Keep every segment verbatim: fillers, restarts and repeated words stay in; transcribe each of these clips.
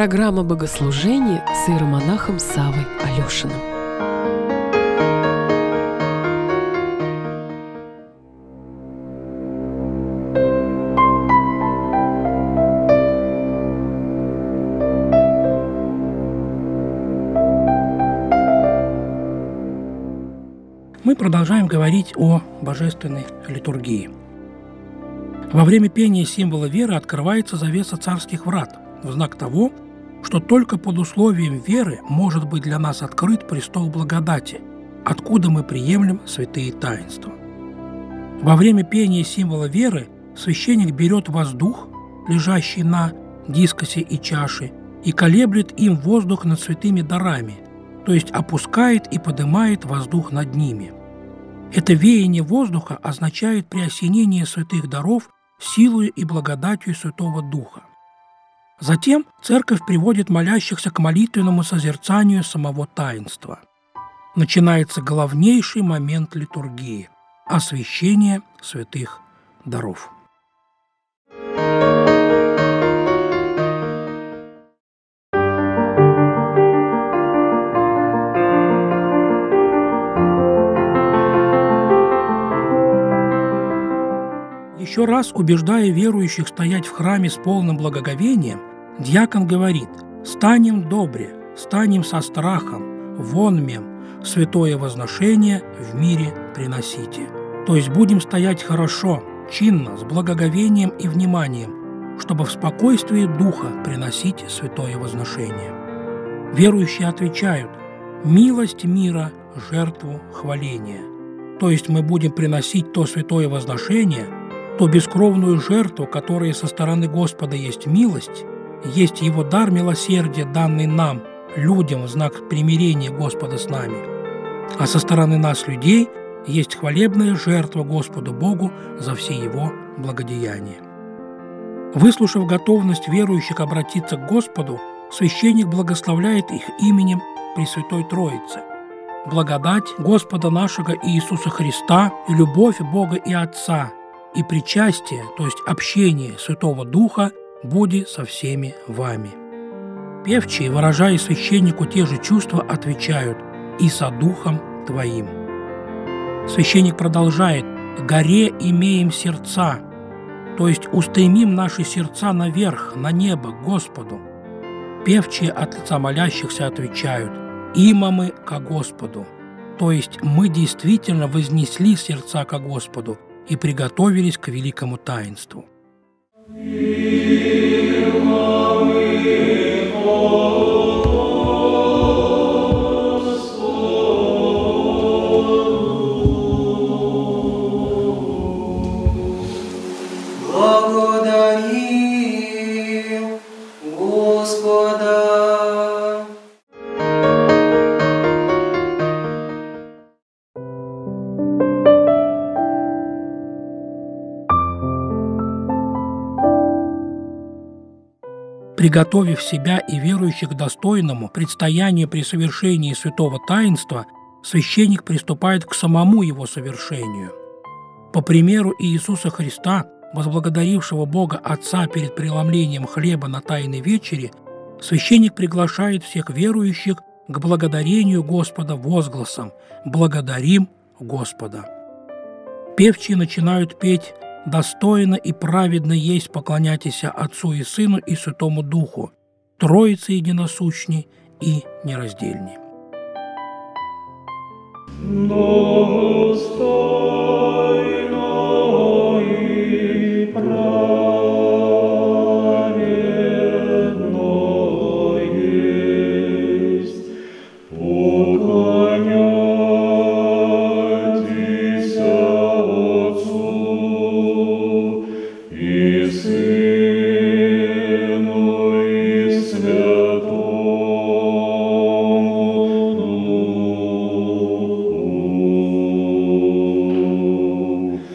Программа богослужений с иеромонахом Саввой Алешиным. Мы продолжаем говорить о божественной литургии. Во время пения символа веры открывается завеса царских врат, в знак того, что только под условием веры может быть для нас открыт престол благодати, откуда мы приемлем святые таинства. Во время пения символа веры священник берет воздух, лежащий на дискосе и чаше, и колеблет им воздух над святыми дарами, то есть опускает и поднимает воздух над ними. Это веяние воздуха означает преосенение святых даров силою и благодатью Святого Духа. Затем Церковь приводит молящихся к молитвенному созерцанию самого таинства. Начинается главнейший момент литургии – освящение святых даров. Еще раз убеждая верующих стоять в храме с полным благоговением, диакон говорит: «Станем добре, станем со страхом, вонмем, святое возношение в мире приносите». То есть будем стоять хорошо, чинно, с благоговением и вниманием, чтобы в спокойствии духа приносить святое возношение. Верующие отвечают: «Милость мира, жертву хваления». То есть мы будем приносить то святое возношение, ту бескровную жертву, которая со стороны Господа есть милость, есть Его дар милосердия, данный нам, людям, в знак примирения Господа с нами. А со стороны нас, людей, есть хвалебная жертва Господу Богу за все Его благодеяния. Выслушав готовность верующих обратиться к Господу, священник благословляет их именем Пресвятой Троицы. Благодать Господа нашего Иисуса Христа и любовь Бога и Отца и причастие, то есть общение Святого Духа, буди со всеми вами. Певчие, выражая священнику те же чувства, отвечают: «И со Духом Твоим». Священник продолжает: «Горе имеем сердца», то есть устремим наши сердца наверх, на небо, к Господу. Певчие от лица молящихся отвечают: «Има мы ко Господу», то есть мы действительно вознесли сердца ко Господу и приготовились к великому таинству. Благодарим Господа. Приготовив себя и верующих к достойному предстоянию при совершении святого таинства, священник приступает к самому его совершению. По примеру Иисуса Христа, возблагодарившего Бога Отца перед преломлением хлеба на Тайной вечере, священник приглашает всех верующих к благодарению Господа возгласом «Благодарим Господа». Певчие начинают петь: «Достойно и праведно есть поклоняйтеся Отцу и Сыну и Святому Духу, Троице единосущней и нераздельней». Достойно и праведно есть поклоняйтеся Отцу и Сыну и Святому Духу.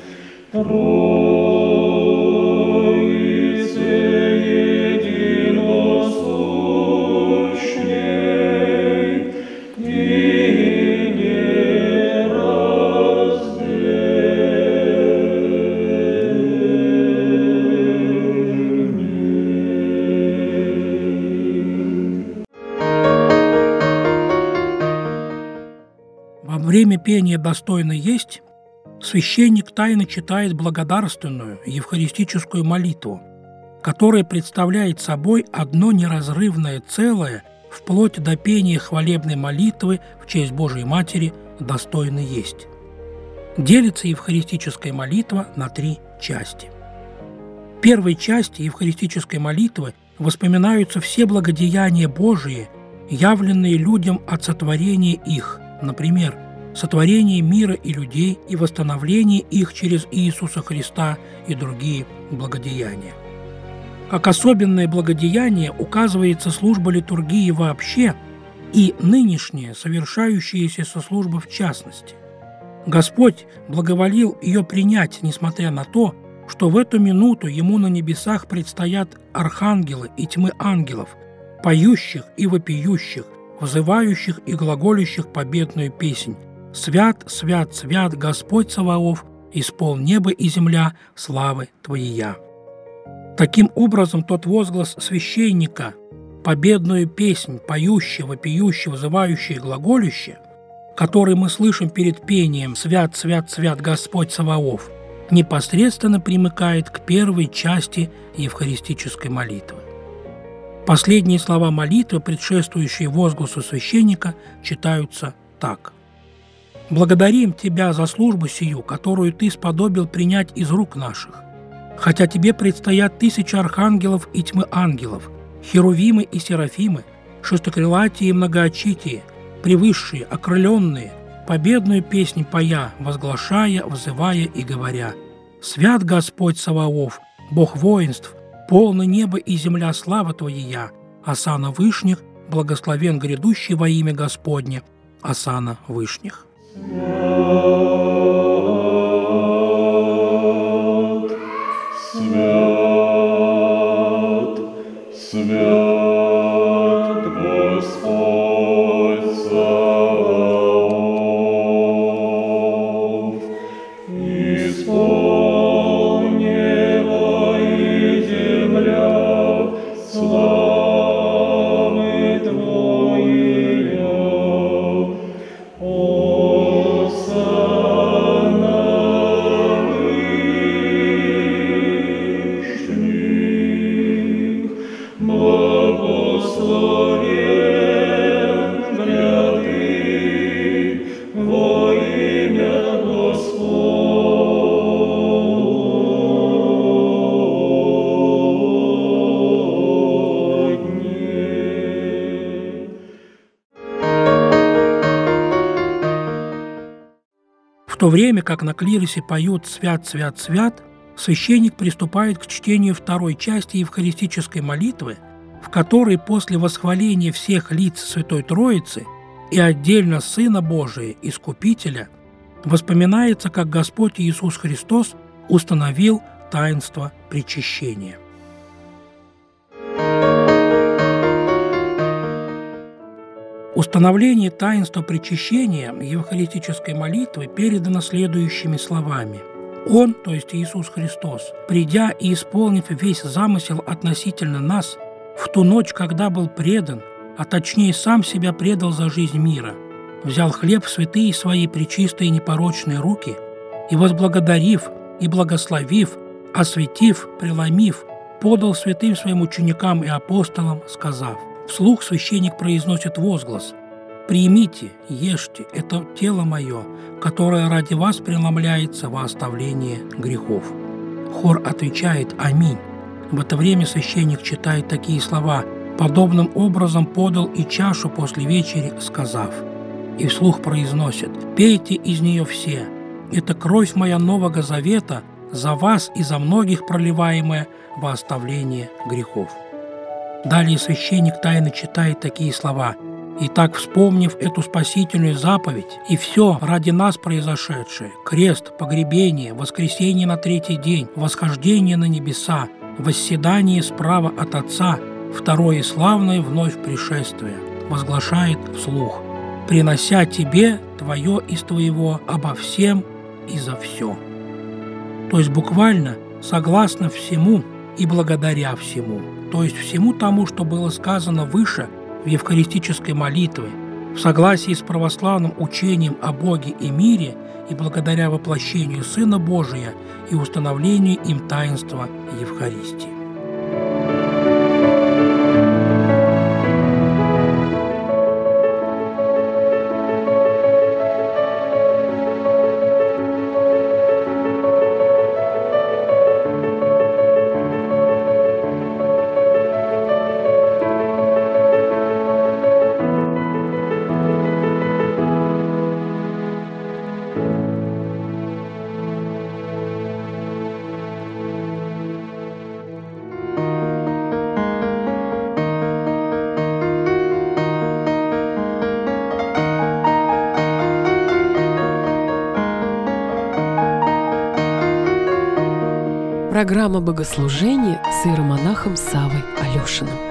время пения «Достойно есть» священник тайно читает благодарственную евхаристическую молитву, которая представляет собой одно неразрывное целое вплоть до пения хвалебной молитвы в честь Божией Матери «Достойно есть». Делится евхаристическая молитва на три части. В первой части евхаристической молитвы воспоминаются все благодеяния Божии, явленные людям от сотворения их, например, сотворение мира и людей и восстановление их через Иисуса Христа и другие благодеяния. Как особенное благодеяние указывается служба литургии вообще и нынешняя, совершающаяся со службы в частности. Господь благоволил ее принять, несмотря на то, что в эту минуту Ему на небесах предстоят архангелы и тьмы ангелов, поющих и вопиющих, взывающих и глаголющих победную песнь: «Свят, свят, свят Господь Саваоф, исполн небо и земля славы Твоея». Таким образом, тот возглас священника, победную песнь, поющего, вопиющего, взывающего и глаголющего, который мы слышим перед пением «Свят, свят, свят Господь Саваоф», непосредственно примыкает к первой части евхаристической молитвы. Последние слова молитвы, предшествующие возгласу священника, читаются так: «Благодарим Тебя за службу сию, которую Ты сподобил принять из рук наших. Хотя Тебе предстоят тысячи архангелов и тьмы ангелов, херувимы и серафимы, шестокрылатие и многоочитие, превысшие, окрыленные, победную песнь поя, возглашая, взывая и говоря: «Свят Господь Саваоф, Бог воинств, полно небо и земля слава Твоя, осана вышних, благословен грядущий во имя Господне, осана вышних». Свят, свят Господь Саваоф, исполн небо и земля славы Твоя. В то время как на клиросе поют «Свят, свят, свят», священник приступает к чтению второй части евхаристической молитвы, в которой после восхваления всех лиц Святой Троицы и отдельно Сына Божия, Искупителя, воспоминается, как Господь Иисус Христос установил таинство причащения. Установление таинства причащения евхаристической молитвы передано следующими словами: «Он, то есть Иисус Христос, придя и исполнив весь замысел относительно нас, в ту ночь, когда был предан, а точнее сам себя предал за жизнь мира, взял хлеб в святые свои пречистые непорочные руки и, возблагодарив и благословив, осветив, преломив, подал святым своим ученикам и апостолам, сказав». Вслух священник произносит возглас: «Примите, ешьте, это тело мое, которое ради вас преломляется во оставление грехов». Хор отвечает «Аминь». В это время священник читает такие слова: «Подобным образом подал и чашу после вечери, сказав». И вслух произносит: «Пейте из нее все, это кровь моя нового завета, за вас и за многих проливаемая во оставление грехов». Далее священник тайно читает такие слова: «Итак, вспомнив эту спасительную заповедь и все ради нас произошедшее, крест, погребение, воскресение на третий день, восхождение на небеса, восседание справа от Отца, второе славное вновь пришествие», возглашает вслух: «Принося Тебе Твое из Твоего обо всем и за все». То есть буквально согласно всему и благодаря всему, то есть всему тому, что было сказано выше в евхаристической молитве, В согласии с православным учением о Боге и мире и благодаря воплощению Сына Божия и установлению им таинства Евхаристии. Программа богослужения с иеромонахом Саввой Алешиным.